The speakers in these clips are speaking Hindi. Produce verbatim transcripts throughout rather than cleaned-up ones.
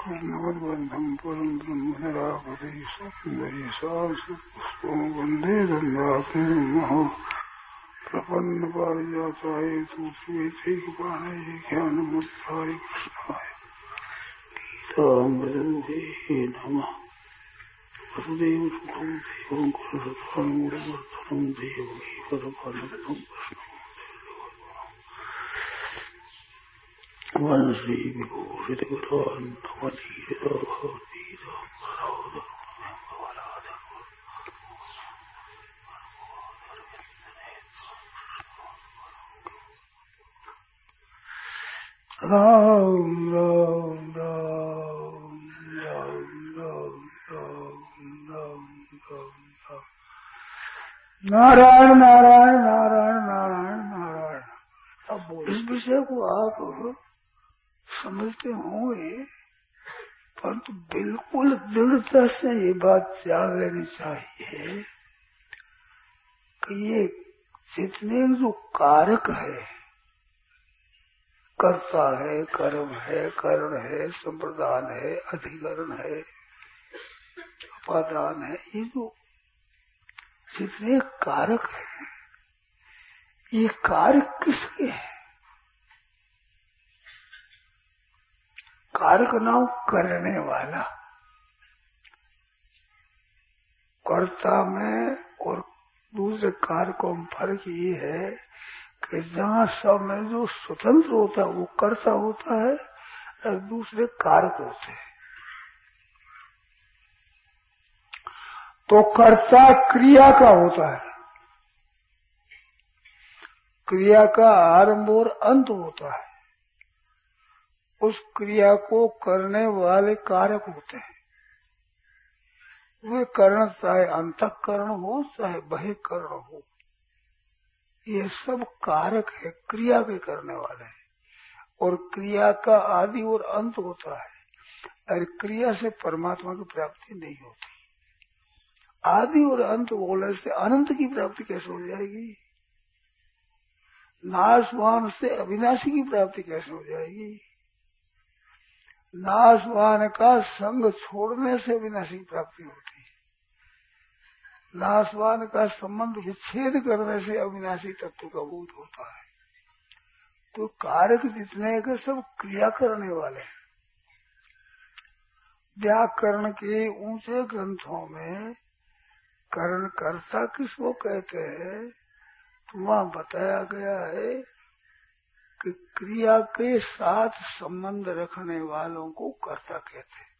पूर्णवद्बन्धं परं ब्रह्म निराकरे सौन्दर्यसारपुष्पं वन्दे दण्डाकृतिं प्रपन्नपारिजाताय तुलसीवैतैकपाणये ज्ञानमुद्राय कृष्णाय गीतामृतन्ते नमः। वसुदेवसुतं देवं कुलशतां गुरुवर्धनं देवकी परपालकं कृष्णं वंशी विभूषित राम राम राम राम राम राम राम राम राम नारायण नारायण नारायण नारायण नारायण। अब इस विषय को आप समझते होंगे, परंतु बिल्कुल दृढ़ता से ये बात जान लेनी चाहिए कि ये जितने जो कारक है, कर्ता है, कर्म है, करण है, संप्रदान है, अधिकरण है, उपादान है, ये जो जितने कारक है, ये कारक किसके हैं? कारक नाम करने वाला। कर्ता में और दूसरे कारकों में फर्क ये है कि जहाँ सब में जो स्वतंत्र होता है वो कर्ता होता है और दूसरे कारक होते हैं। तो कर्ता क्रिया का होता है, क्रिया का आरंभ और अंत होता है, उस क्रिया को करने वाले कारक होते हैं। वे करण चाहे अंतःकरण हो चाहे बहिःकरण हो, ये सब कारक है, क्रिया के करने वाले हैं। और क्रिया का आदि और अंत होता है, और क्रिया से परमात्मा की प्राप्ति नहीं होती। आदि और अंत बोलने से अनंत की प्राप्ति कैसे हो जाएगी? नाशवान से अविनाशी की प्राप्ति कैसे हो जाएगी? नाशवान का संग छोड़ने से अविनाशी की प्राप्ति होती है। नाशवान का संबंध विच्छेद करने से अविनाशी तत्व का बोध होता है। तो कारक जितने के सब क्रिया करने वाले हैं। व्याकरण के ऊंचे ग्रंथों में करण कर्ता किसको कहते हैं तो वहां बताया गया है कि क्रिया के साथ संबंध रखने वालों को कर्ता कहते हैं,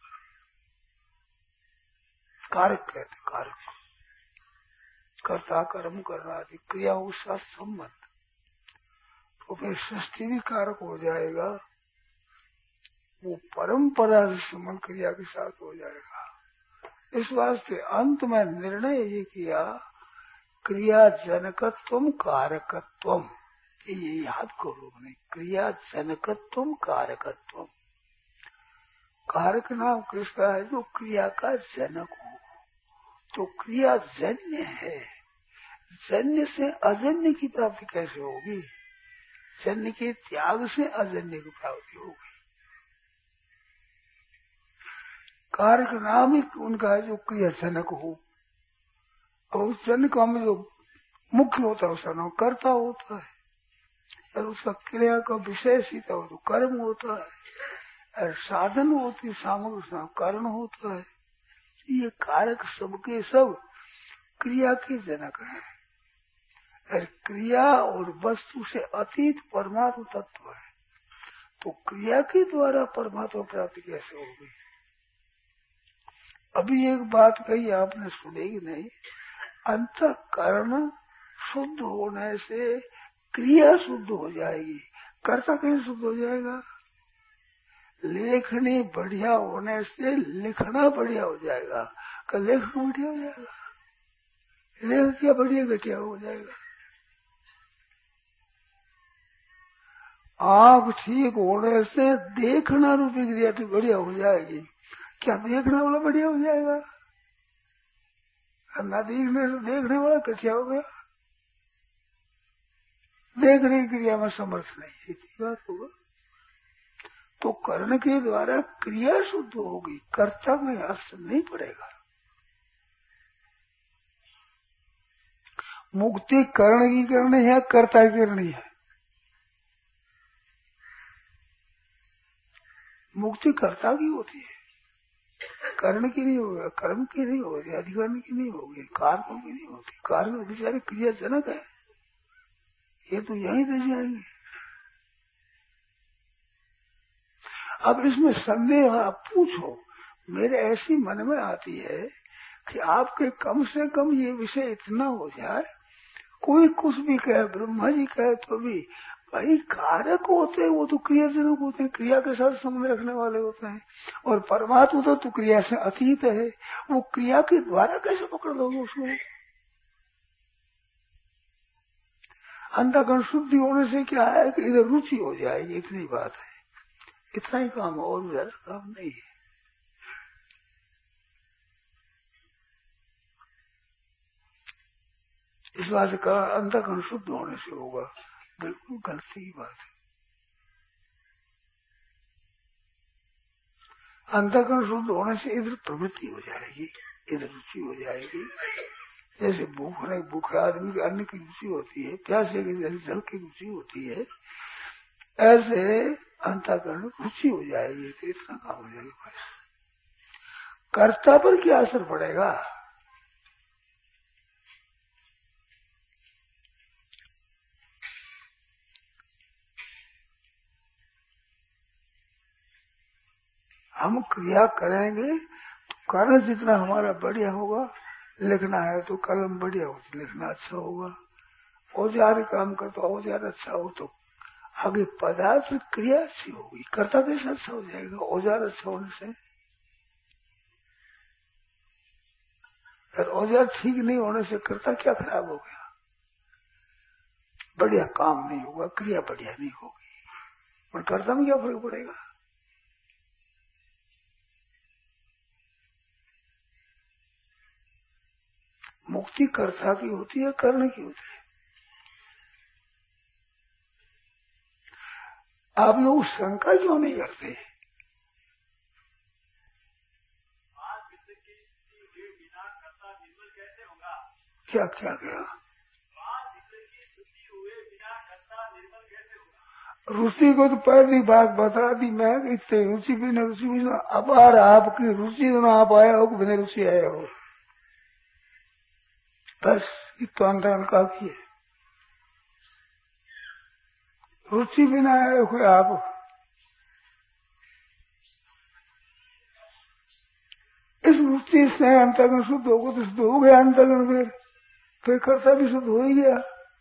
कारक कहते, कारक। कर्ता कर्म करना आदि क्रियाओं के साथ संबंध, तो फिर सृष्टि भी कारक हो जाएगा, वो परंपरा से संबंध क्रिया के साथ हो जाएगा। इस वास्ते अंत में निर्णय ये किया क्रिया जनकत्वम कारकत्वम, ये याद करो नहीं, क्रिया जनकत्वम कारकत्वम। कारक नाम किसका है? जो क्रिया का जनक हो। तो क्रिया जन्य है, जन्य से अजन्य की प्राप्ति कैसे होगी? जन्य के त्याग से अजन्य की प्राप्ति होगी। कारक नाम ही उनका है जो क्रिया जनक हो। और उस जनक में जो मुख्य होता है उसका नाम कर्ता होता है, और उसका क्रिया का विशेष ही तो कर्म होता है, और साधन होती सामग्री उसका कारण होता है। ये कारक सबके सब क्रिया के जनक है, और क्रिया और वस्तु से अतीत परमात्मा तत्व है। तो क्रिया के द्वारा परमात्मा प्राप्ति कैसे होगी? अभी एक बात कही आपने सुनेगी नहीं, अंतःकरण शुद्ध होने से क्रिया शुद्ध हो जाएगी, कर्ता कैसे शुद्ध हो जाएगा? लेखनी बढ़िया होने से लिखना बढ़िया हो जाएगा, का लेखक बढ़िया हो जाएगा? लेखक क्या बढ़िया घटिया हो जाएगा? आँख ठीक होने से देखना रूपी क्रिया तो बढ़िया हो जाएगी, क्या देखने वाला बढ़िया हो जाएगा? न देखने से देखने वाला घटिया हो गया, देखने की क्रिया में समर्थ नहीं है, बात होगा। तो कर्ण के द्वारा क्रिया शुद्ध होगी, कर्ता में अर्थ नहीं पड़ेगा। मुक्ति कर्ण की करनी है, कर्ता की करनी है। मुक्ति कर्ता की होती है, कर्ण की नहीं होगी, कर्म की नहीं होगी, अधिकरण की नहीं होगी, कार्यों की नहीं होती। कार्य बेचारे क्रियाजनक है, ये तो यही रह जाएंगे। अब इसमें संदेह आप पूछो, मेरे ऐसी मन में आती है कि आपके कम से कम ये विषय इतना हो जाए, कोई कुछ भी कहे, ब्रह्मा जी कहे तो भी भाई कारक होते हैं, वो तो क्रियाजनक होते हैं, क्रिया के साथ संबंध रखने वाले होते हैं। और परमात्मा तो, तो क्रिया से अतीत है, वो क्रिया के द्वारा कैसे पकड़ लोगे उसको? अंतःकरण शुद्धि होने से क्या है कि इधर रुचि हो जाएगी, इतनी बात है। इतना ही काम, और ज्यादा काम नहीं है। इस बात से कहा अंतःकरण शुद्ध होने से होगा, बिल्कुल गलती की बात है। अंतःकरण शुद्ध होने से इधर प्रवृत्ति हो जाएगी, इधर रुचि हो जाएगी। जैसे भूख नहीं, भूखे आदमी के अन्न की रुचि होती है, प्यासे की जल की रुचि होती है, ऐसे अंतःकरण रुचि हो जाएगी, तो इतना काम हो जाएगा। बस कर्ता पर क्या असर पड़ेगा? हम क्रिया करेंगे तो कर्म जितना हमारा बढ़िया होगा, लिखना है तो कलम बढ़िया हो, लिखना अच्छा होगा। औजार काम कर तो औजार अच्छा हो तो आगे पदार्थ क्रिया अच्छी होगी, कर्ता कैसे अच्छा हो जाएगा? औजार अच्छा होने से। और औजार ठीक नहीं होने से कर्ता क्या खराब हो गया? बढ़िया काम नहीं होगा, क्रिया बढ़िया नहीं होगी, और कर्ता में क्या फर्क पड़ेगा? मुक्ति कर्ता की होती है, कर्ण की होती है। आप लोग शंका क्यों नहीं करते? क्या क्या क्या रुचि को तो पहली बात बता दी मैं, इतने रुचि भी नहीं, रुचि भी नहीं। अब आर आपकी रुचि दोनों आप आया हो कि बिना रुचि आया हो, बस इतना अंतरण काफी है। रुचि बिना आए हो आप, इस रुचि से अंतरण शुद्ध होगा तो शुद्ध हो गया अंतरण, फिर फिर कर्ता भी शुद्ध हो ही गया।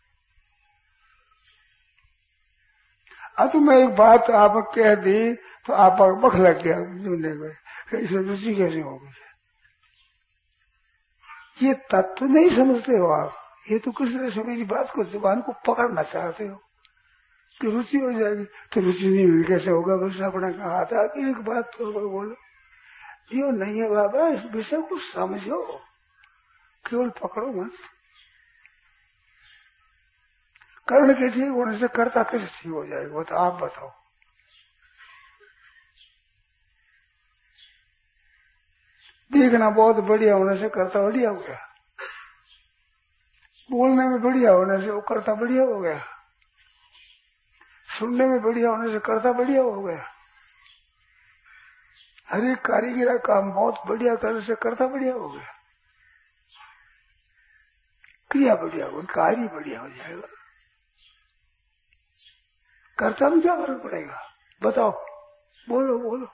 अब तो मैं एक बात आप कह दी तो आप बख लग गया सुनने में, इसमें रुचि कैसे होगी? ये तत्व नहीं समझते हो आप, ये तो किस तरह से मेरी बात को, जुबान को पकड़ना चाहते हो कि रुचि हो जाएगी, तो रुचि नहीं हुई कैसे होगा? बस अपना कहा था कि एक बात तो बोलो, यो नहीं है बाबा, इस विषय को समझो, केवल पकड़ो मत। कर्ण के ठीक होने से कर्ता कैसे ठीक हो जाएगा? वो तो आप बताओ। देखना बहुत बढ़िया होने से कर्ता बढ़िया हो गया, बोलने में बढ़िया होने से वो कर्ता बढ़िया हो गया, सुनने में बढ़िया होने से कर्ता बढ़िया हो गया, हर एक कारीगर काम बहुत बढ़िया करने से कर्ता बढ़िया हो गया, क्रिया बढ़िया हो, कार्य बढ़िया हो जाएगा। कर्ता में क्या फर्क पड़ेगा? बताओ, बोलो बोलो।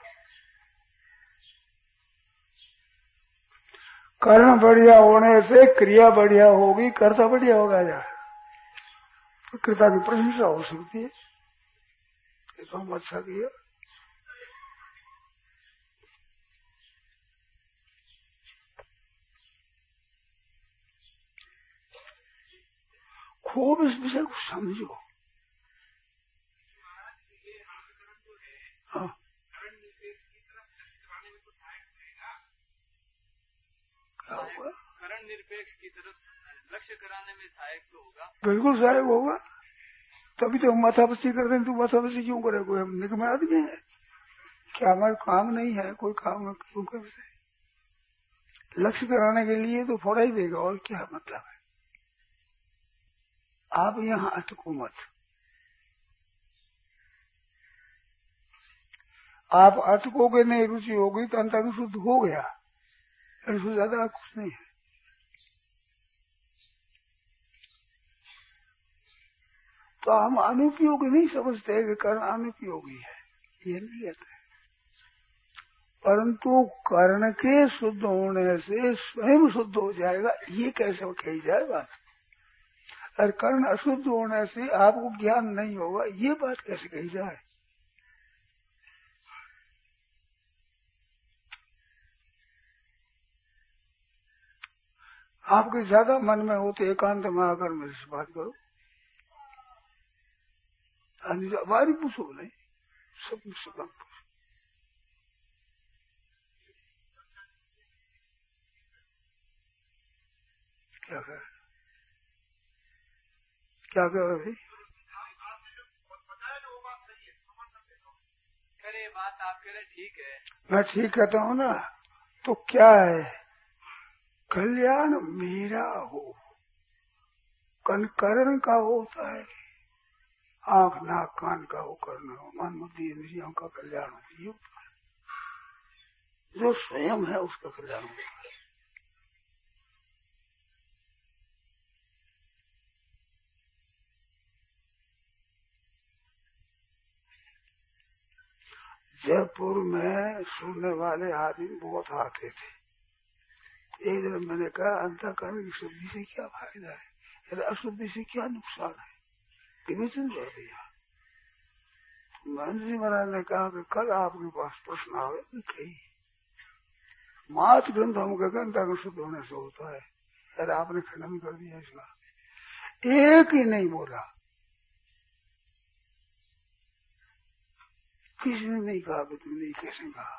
कर्म बढ़िया होने से क्रिया बढ़िया होगी, कर्ता बढ़िया होगा यार, तो कर्ता की प्रशंसा हो सकती है, तो हम अच्छा किया। खूब इस विषय को समझो। हाँ, क्या होगा? करण निरपेक्ष की तरफ लक्ष्य कराने में सहायक तो होगा, बिल्कुल सहायक होगा। तभी तो हम माथापच्ची करते हैं, तू माथापच्ची क्यों करे? कोई हम निकम आदमी है, क्या हमारे काम नहीं है? कोई काम क्यों कर से? लक्ष्य कराने के लिए तो फोड़ा ही देगा, और क्या मतलब है? आप यहाँ अटको मत। आप अटकोगे नहीं, रुचि होगी तो अंतर शुद्ध हो गया, इससे ज्यादा कुछ नहीं है। तो हम अनुपयोगी नहीं समझते कि कर्ण अनुपयोगी है, ये नहीं कहते। परंतु कर्ण के शुद्ध होने से स्वयं शुद्ध हो जाएगा, ये कैसे कही जाए बात? और कर्ण अशुद्ध होने से आपको ज्ञान नहीं होगा, ये बात कैसे कही जाए? आपके ज्यादा मन में हो तो एकांत में आकर मेरे से बात करो, हमारी पूछो नहीं, सब मुझसे बात पूछो। क्या कर क्या कर रहे भाई? करे बात आपके लिए ठीक है, मैं ठीक कहता हूँ ना, तो क्या है? कल्याण मेरा हो, कर्ण का होता है, आंख नाक कान का हो, करना हो, मन बुद्धि इंद्रियों का कल्याण हो, ये होता है। जो स्वयं है उसका कल्याण होता है। जयपुर में सुनने वाले आदमी बहुत आते थे। एक दिन मैंने कहा, अंतःकरण की शुद्धि से क्या फायदा है, यदि अशुद्धि से क्या नुकसान है? विवेचन कर दिया। महंत जी महाराज ने कहा कि कल आपके पास प्रश्न आवे, कही मात ग्रंथ हम अंतःकरण शुद्ध होने से होता है, यदि आपने खंडन कर दिया इसका। एक ही नहीं बोला, किसी ने नहीं कहा कि तुमने कैसे कहा।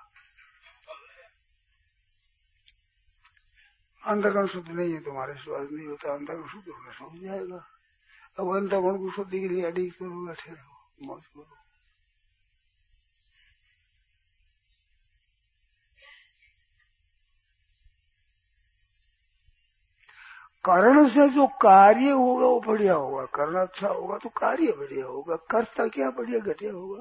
अंतःकरण शुद्ध नहीं है, तुम्हारे स्वाद नहीं होता, अंतःकरण शुद्ध होने से हो जाएगा। अब अंतःकरण को शुद्धि के लिए अडिग करो, बैठे रहो, मौज करो। कर्ण से जो कार्य होगा वो बढ़िया होगा, कर्ण अच्छा होगा तो कार्य बढ़िया होगा, कर्ता क्या बढ़िया घटिया होगा।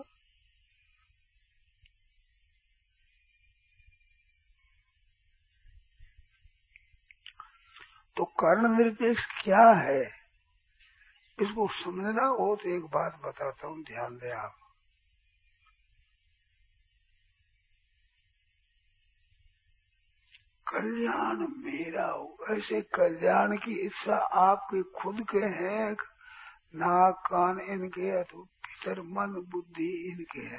तो कर्ण निरपेक्ष क्या है, इसको समझना हो तो एक बात बताता हूँ, ध्यान दें आप। कल्याण मेरा हो, ऐसे कल्याण की इच्छा आपके खुद के हैं, नाक कान इनके है, तो भीतर मन बुद्धि इनके है।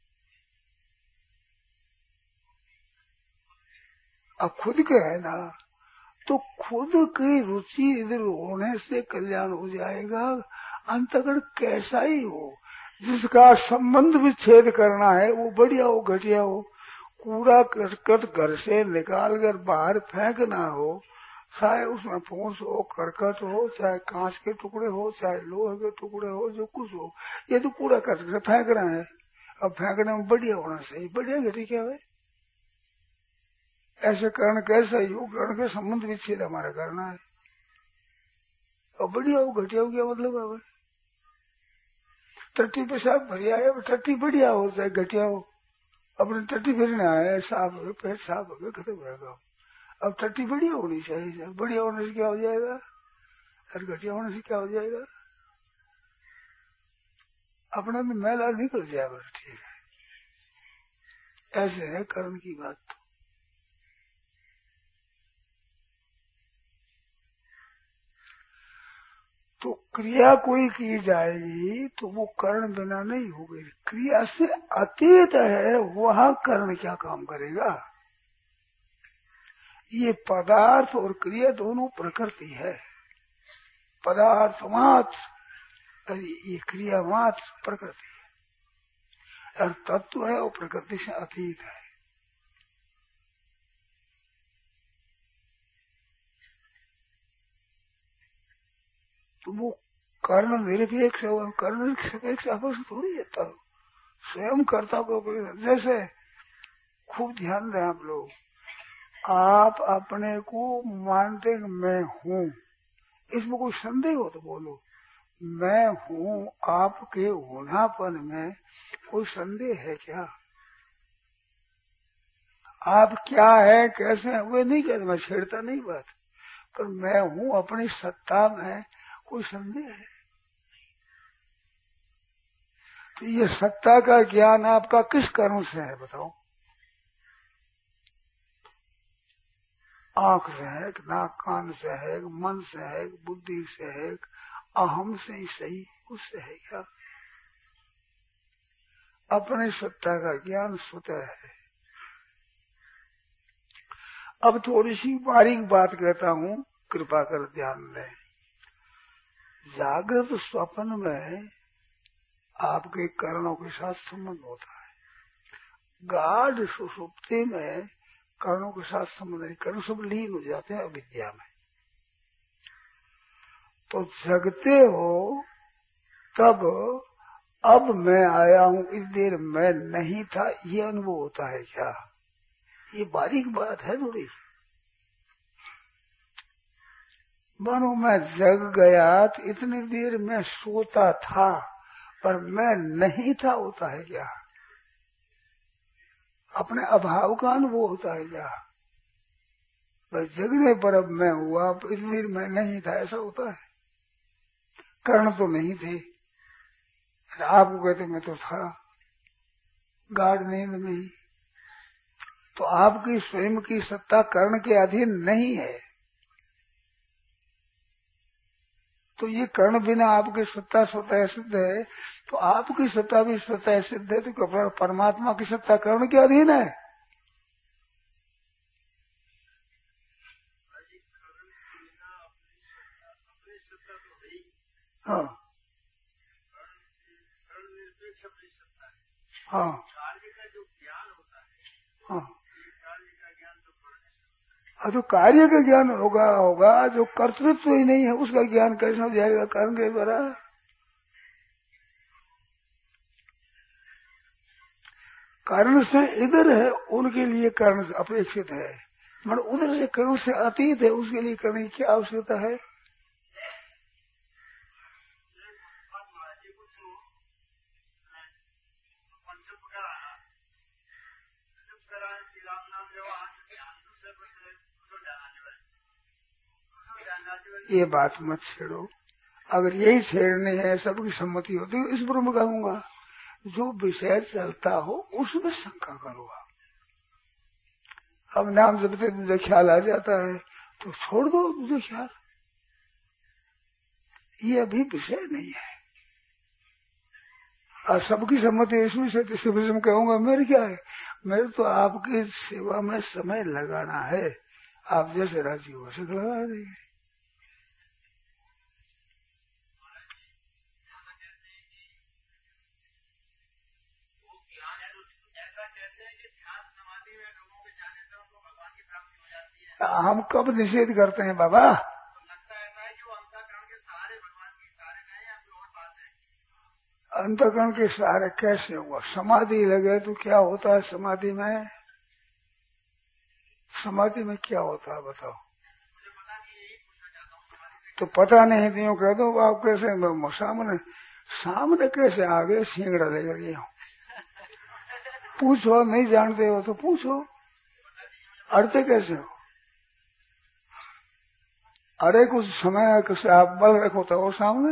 अब खुद के है ना, तो खुद की रुचि इधर होने से कल्याण हो जाएगा। अंतःकरण कैसा ही हो, जिसका संबंध विच्छेद करना है, वो बढ़िया हो घटिया हो, कूड़ा करकट घर से निकाल कर बाहर फेंकना हो, चाहे उसमें फूस हो, करकट हो, चाहे कांच के टुकड़े हो, चाहे लोहे के टुकड़े हो, जो कुछ हो, ये तो कूड़ा करकट फेंकना है। अब फेंकने में बढ़िया होना चाहिए, बढ़िया घटी क्या है? ऐसे कर्ण कैसा ही हो, कर्ण के संबंध विच्छेद हमारा करना है। और बढ़िया हो घटिया हो क्या मतलब है? टट्टी पेशाब बढ़िया है, टट्टी बढ़िया हो चाहे घटिया हो, अपने टट्टी फिरने आए, साफ हो गए, पेट साफ हो गए, खत्म रहेगा। अब टट्टी बढ़िया होनी चाहिए, बढ़िया होने से क्या हो जाएगा और घटिया होने से क्या हो जाएगा? अपना में मैला निकल जाएगा, ठीक है। ऐसे है कर्म की बात। तो क्रिया कोई की जाएगी तो वो कर्ण बिना नहीं होगी, क्रिया से अतीत है, वहां कर्ण क्या काम करेगा? ये पदार्थ और क्रिया दोनों प्रकृति है, पदार्थ मात्र, ये क्रिया मात्र प्रकृति है, और तत्व है वो प्रकृति से अतीत है। तो वो कर्ण निरपेक्ष है, कर्ण निरपेक्ष आपस थोड़ी है, तब स्वयं कर्ता को, जैसे खूब ध्यान दें आप लोग। आप अपने को मानते कि मैं हूँ, इसमें कोई संदेह हो तो बोलो। मैं हूँ आपके होनापन में कोई संदेह है क्या? आप क्या है कैसे है वे नहीं कहते, मैं छेड़ता नहीं बात, पर मैं हूँ अपनी सत्ता में कोई संदेह है? तो ये सत्ता का ज्ञान आपका किस कर्म से है बताओ? आंख से है, नाक कान से है, मन से है, बुद्धि से है, अहम से ही सही, उससे है क्या? अपनी सत्ता का ज्ञान स्वतः है। अब थोड़ी सी बारीक बात कहता हूँ, कृपा कर ध्यान दें। जागृत स्वप्न में आपके कर्णों के साथ संबंध होता है, गाढ़ सुषुप्ति में कर्णों के साथ संबंध नहीं, कर्ण सब लीन हो जाते हैं अविद्या में। तो जगते हो तब अब मैं आया हूँ, इस देर मैं नहीं था, ये अनुभव होता है क्या? ये बारीक बात है थोड़ी। मानो मैं जग गया तो इतनी देर मैं सोता था, पर मैं नहीं था, होता है क्या? अपने अभाव का अनुभव होता है क्या? बस जगने पर अब मैं हुआ, इतनी देर मैं नहीं था, ऐसा होता है? कर्ण तो नहीं थे, आपको कहते मैं तो था गाढ़ नींद में ही। तो आपकी स्वयं की सत्ता कर्ण के अधीन नहीं है, तो ये कर्ण बिना आपकी सत्ता स्वतः सिद्ध है, तो आपकी सत्ता भी स्वतः सिद्ध है, तो परमात्मा की सत्ता कर्ण के अधीन है? हाँ हाँ हाँ हाँ, तो कार्य का ज्ञान होगा होगा जो कर्तृत्व ही नहीं है उसका ज्ञान कैसे हो जाएगा कर्म के द्वारा? कारण से इधर है उनके लिए कारण अपेक्षित है, मतलब उधर से कर्ण से अतीत है, उसके लिए करने की क्या आवश्यकता है? ये बात मत छेड़ो, अगर यही छेड़नी है सबकी सम्मति होती है, इस पर मैं कहूंगा जो विषय चलता हो उसमें शंका करो। अब नाम जपते तुझे ख्याल आ जाता है तो छोड़ दो तुझे ख्याल, ये अभी विषय नहीं है। और सबकी सम्मति इसमें से तीसरे विषय में कहूंगा मेरे क्या है, मेरे तो आपकी सेवा में समय लगाना है, आप जैसे राजी हो वैसे लगा देंगे। हम कब निषेध करते हैं बाबा? अंतकरण के सहारे कैसे हुआ? समाधि लगे तो क्या होता है? समाधि में समाधि में क्या होता है बताओ? तो पता नहीं तो कह दो आप कैसे सामने सामने कैसे आ गए सिंगड़ा लेकर गए? पूछो, नहीं जानते हो तो पूछो, अड़ते कैसे हो? अरे कुछ समय कैसे आप बल रखो तो वो सामने।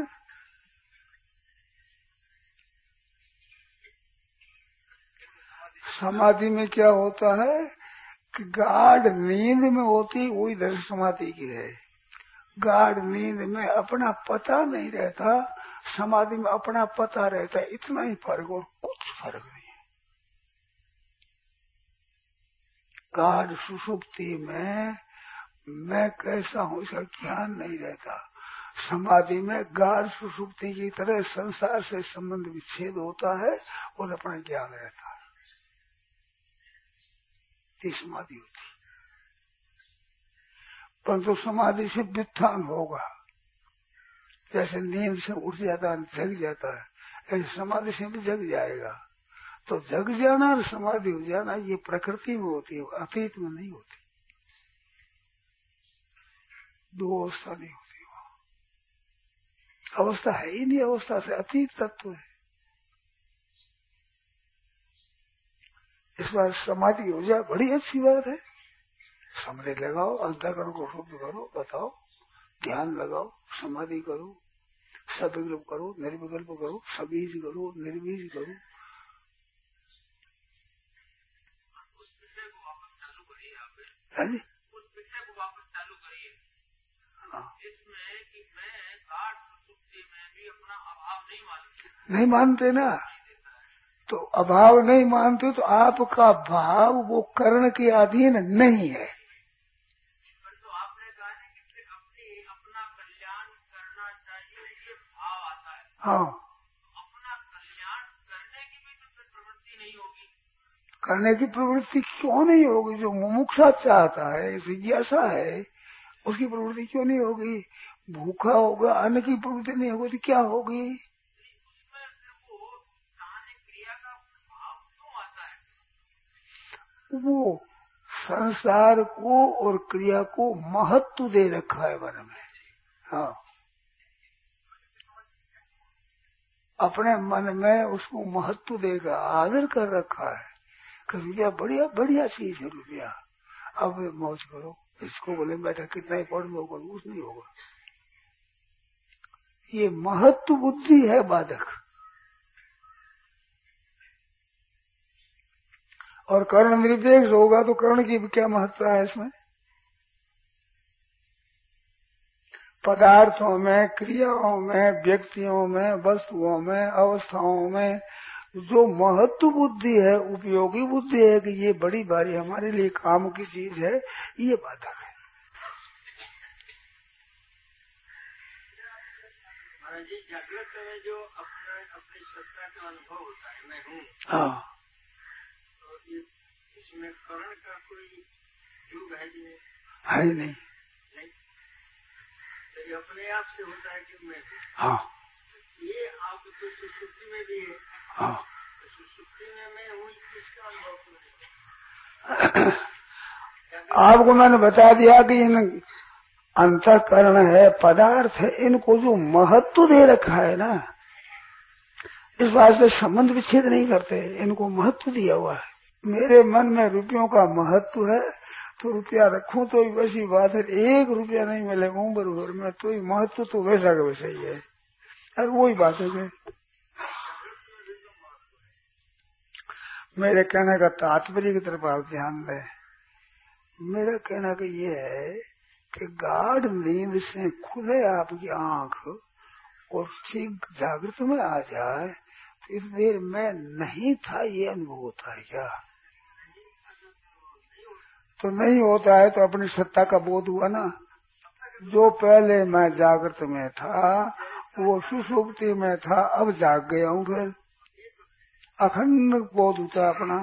समाधि में क्या होता है कि गाढ़ नींद में होती वही दर्शन समाधि की है। गाढ़ नींद में अपना पता नहीं रहता, समाधि में अपना पता रहता है, इतना ही फर्क और कुछ फर्क नहीं है। गाढ़ सुषुप्ति में मैं कैसा हूँ इसका ज्ञान नहीं रहता, समाधि में गाढ़ सुषुप्ति की तरह संसार से संबंध विच्छेद होता है और अपना ज्ञान रहता है, ये समाधि होती। परंतु समाधि से व्युत्थान होगा, जैसे नींद से उठ जाता है जग जाता है, ऐसे समाधि से भी जग जाएगा। तो जग जाना और समाधि हो जाना ये प्रकृति में होती है, अतीत में नहीं होती। दो अवस्था नहीं होती, वो अवस्था है ही नहीं, अवस्था से अतीत तत्व है। इस बार समाधि हो जाए बड़ी अच्छी बात है। समझ लगाओ, अंतःकरण को शुद्ध करो, बताओ, ध्यान लगाओ, समाधि करो, सविकल्प करो, निर्विकल्प करो, सबीज करो, निर्बीज करो। हाँ जी, इसमें कि मैं गाढ़ सुसुप्ति में भी अपना अभाव नहीं मानते नहीं मानते ना, तो अभाव नहीं मानते तो आपका भाव वो कर्ण के अधीन नहीं है। तो आपने कहा है कि अपनी अपना कल्याण करना चाहिए, ये भाव आता है। हाँ, अपना कल्याण करने की भी तो फिर प्रवृत्ति नहीं होगी। करने की प्रवृत्ति क्यों नहीं होगी? जो मुमुक्षा चाहता है, जिज्ञासा है, उसकी प्रवृत्ति क्यों नहीं होगी? भूखा होगा, अन्न की प्रवृत्ति नहीं होगी तो क्या होगी? उसमें वो कहानी क्रिया का भाव क्यों आता है? वो संसार को और क्रिया को महत्व दे रखा है मन में। हाँ, अपने मन में उसको महत्व देकर आदर कर रखा है कि रुपया बढ़िया बढ़िया चीज है, रुपया अब मौज करो, इसको बोले बैठा कितना ही पढ़ लो, कुछ नहीं होगा। ये महत्व बुद्धि है बाधक। और कर्ण निरपेक्ष होगा तो कर्ण की भी क्या महत्ता है इसमें? पदार्थों में, क्रियाओं में, व्यक्तियों में, वस्तुओं में, अवस्थाओं में जो महत्व बुद्धि है, उपयोगी बुद्धि है कि ये बड़ी भारी हमारे लिए काम की चीज है, ये बाधक है। जी, जागृत में जो अपने अपनी सत्ता का अनुभव होता है, मैं हूँ, हाँ, तो इसमें कर्ण का कोई युग है कि नहीं? है नहीं, नहीं, तो ये अपने आप से होता है कि मैं हूँ। हाँ, ये आप तो सुसुप्ति में भी है। हाँ, तो सुसुप्ति में मैं हूँ, किसका अनुभव? आपको मैंने बता दिया कि इन अंतःकरण है, पदार्थ है, इनको जो महत्व दे रखा है ना, इस बात से संबंध विच्छेद नहीं करते, इनको महत्व दिया हुआ है। मेरे मन में रुपयों का महत्व है तो रुपया रखूं तो ही वैसी बात है, एक रुपया नहीं मिले उम्र भर में तो ही महत्व तो वैसा का वैसा ही है। और वही बात है। मेरे कहने का तात्पर्य की तरफ आप ध्यान दें। मेरा कहना का ये है कि गाढ़ नींद से खुले आपकी आंख और ठीक जागृत में आ जाए तो इस देर में नहीं था ये अनुभव होता है क्या? तो नहीं होता है तो अपनी सत्ता का बोध हुआ ना। जो पहले मैं जागृत में था वो सुसुप्ति में था, अब जाग गया हूँ, फिर अखंड बोध होता है अपना।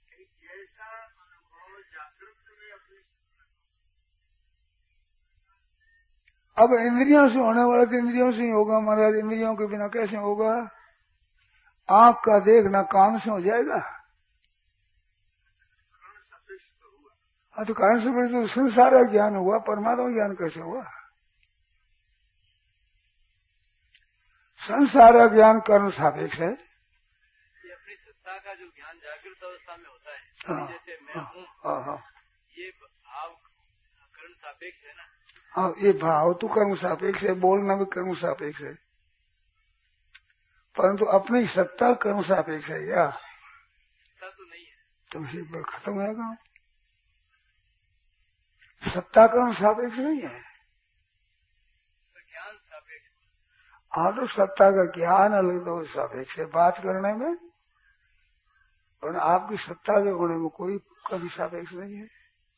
अब इंद्रियों से होने वाला तो इंद्रियों से ही होगा महाराज, इंद्रियों के बिना कैसे होगा? आंख का देखना कान से हो जाएगा? हाँ, तो कान से बड़े तो संसार का ज्ञान हुआ, परमात्मा ज्ञान कैसे हुआ? संसार का ज्ञान कर्म सापेक्ष है। ये अपनी सत्ता का जो ज्ञान जागृत अवस्था में होता है, हाँ, जैसे मैं हूँ, हाँ, हाँ, ये भाव कर्म सापेक्ष है ना। हाँ, ये भाव तो कर्म सापेक्ष है, बोलना भी कर्म सापेक्ष है, परंतु अपनी सत्ता कर्म सापेक्ष है क्या? सत्ता तो नहीं है, तो इसी पर खत्म हो जाएगा। सत्ता कर्म सापेक्ष नहीं है, ज्ञान सापेक्ष। हाँ, तो सत्ता का ज्ञान अलग तो सापेक्ष है बात करने में, और आपकी सत्ता के होने में कोई कभी सापेक्ष नहीं है।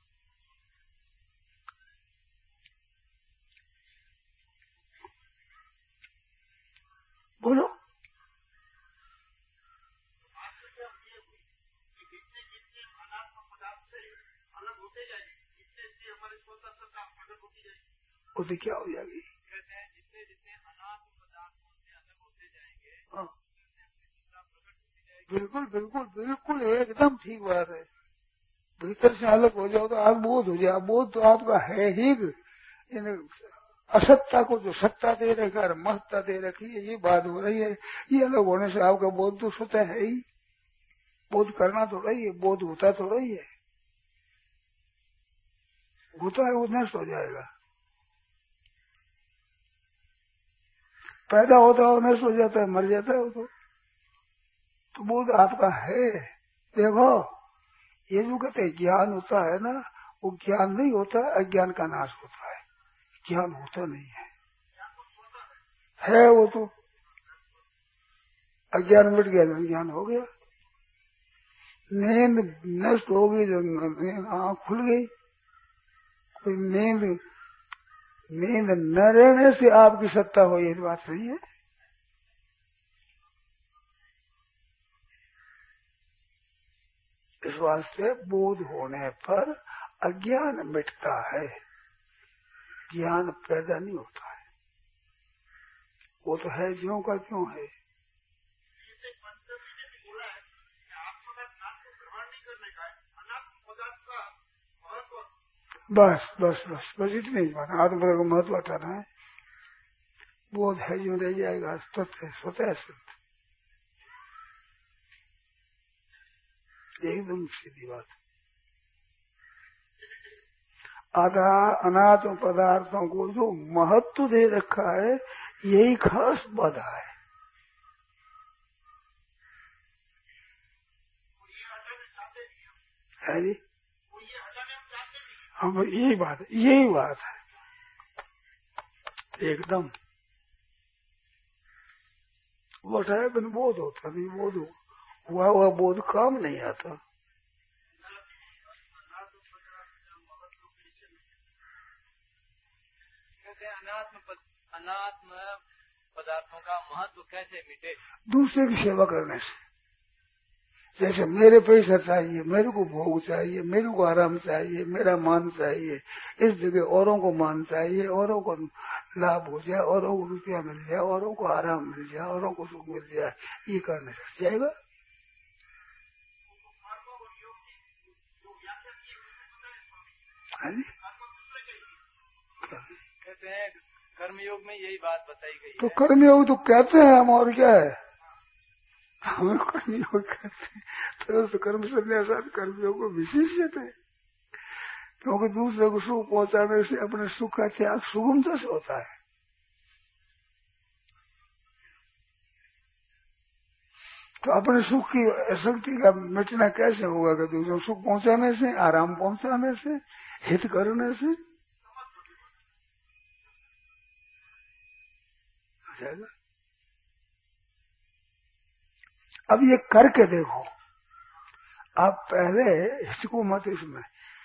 बोलो। वो तो क्या हो जाएगी? कहते हैं जितने जितने अनात्म पदार्थों से अलग होते जाएंगे, हाँ, प्रकट होती जाएगी। बिल्कुल बिल्कुल बिल्कुल एकदम ठीक बात है। भीतर से अलग हो जाओ तो आप बोध हो जाए। बोध तो आपका है ही। असत्ता को जो सत्ता दे रखी और महत्ता दे रखी है, ये बात हो रही है। ये अलग होने से आपका बोध तो स्वतः है ही। बोध करना थोड़ा ही है, बोध होता थोड़ा ही है। होता है वो नष्ट हो जाएगा। पैदा होता है वो नष्ट हो जाता है, मर जाता है वो तो, तो बोध आपका है। देखो ये जो कहते हैं ज्ञान होता है ना, वो ज्ञान नहीं होता, अज्ञान का नाश होता है। ज्ञान होता नहीं है, है वो तो। अज्ञान मिट गया तो ज्ञान हो गया। नींद नष्ट हो गई तो आँख खुल गई। कोई नींद नींद न रहने से आपकी सत्ता हो, ये बात सही है। इस वास्ते बोध होने पर अज्ञान मिटता है, ज्ञान पैदा नहीं होता है। वो तो है ज्यों का क्यों है। बस बस बस बस इतनी ही बात। आत्मपद का महत्व हटाना है। बोध है जो रह जाएगा, स्वतः स्वतः सिद्ध, एकदम सीधी बात। आधा अनात्म पदार्थों को जो महत्व दे रखा है, यही खास बाधा है। है जी, हम यही बात है, यही बात है एकदम। वो है बिन बोध होता नहीं, बोध हुआ हुआ बोध काम नहीं आता। अनात्म अनात्म पदार्थों का महत्व कैसे मिटे? दूसरे की सेवा करने से। जैसे मेरे पैसा चाहिए, मेरे को भोग चाहिए, मेरे को आराम चाहिए, मेरा मान चाहिए, इस जगह औरों को मान चाहिए, औरों को लाभ हो जाए, औरों को रुपया मिल जाए, औरों को आराम मिल जाए, औरों को सुख मिल जाए, ये करने से जाएगा। कहते हैं कर्मयोग में यही बात बताई गई तो कर्मयोग तो कहते हैं हम, और क्या है, हमें कर्मयोग कहते हैं। तो उस कर्म संन्यास कर्मयोग को विशेषित है, क्योंकि दूसरे को सुख पहुंचाने से अपने सुख का त्याग सुगमता से होता है। तो अपने सुख की शक्ति का मिटना कैसे होगा कि दूसरों को सुख पहुंचाने से, आराम पहुंचाने से, हित करने से जाएगा। अब ये करके देखो, आप पहले इसको मत इसमें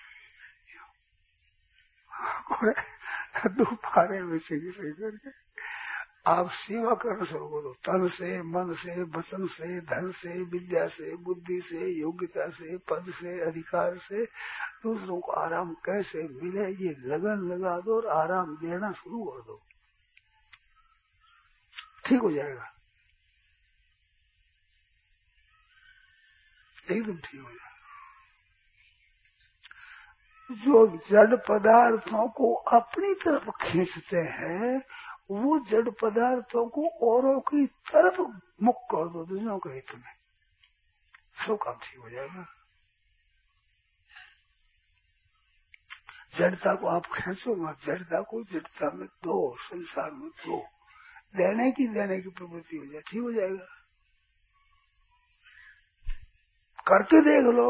दोपहर में से करके आप सेवा करना शुरू करो। तन से, मन से, वचन से, धन से, विद्या से, बुद्धि से, योग्यता से, पद से, अधिकार से दूसरों को आराम कैसे मिले, ये लगन लगा दो और आराम देना शुरू कर दो, ठीक हो जाएगा, एकदम ठीक हो जाएगा। जो जड़ पदार्थों को अपनी तरफ खींचते हैं, वो जड़ पदार्थों को औरों की तरफ मुख कर दो, दूसरों के हित में, सब काम ठीक हो जाएगा। जड़ता को आप खींचो मत, जड़ता को जड़ता में दो, संसार में दो, देने की देने की प्रवृत्ति हो जाए, ठीक हो जाएगा। करके देख लो।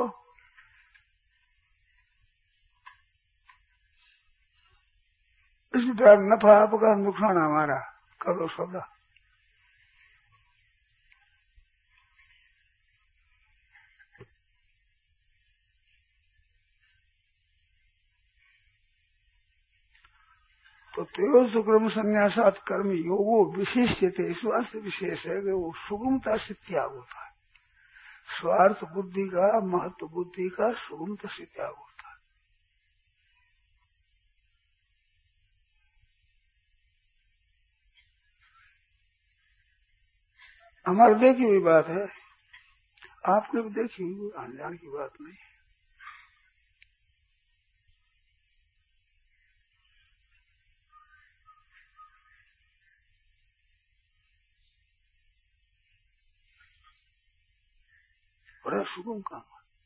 इसी तरह नफा आपका, नुकसान हमारा, करो सौदा। तो तेज सुक्रम संन्यासात कर्म योगो विशेष थे, इस वास्ते विशेष है कि वो सुगमता से त्याग होता है। स्वार्थ बुद्धि का, महत्व बुद्धि का सुगमता से त्याग होता है। हमारे देखी हुई बात है, आपने भी देखी, अनजान की बात नहीं। बड़ा सुगम काम।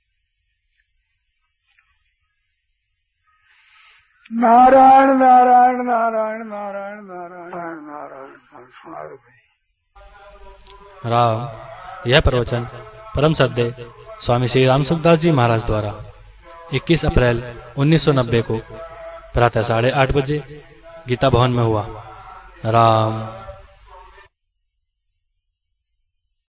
नारायण नारायण नारायण नारायण नारायण नारायण। सुना दो भाई। राम। यह प्रवचन परम सद्य स्वामी श्री राम सुखदास जी महाराज द्वारा इक्कीस अप्रैल उन्नीस सौ नब्बे को प्रातः साढ़े आठ बजे गीता भवन में हुआ। राम।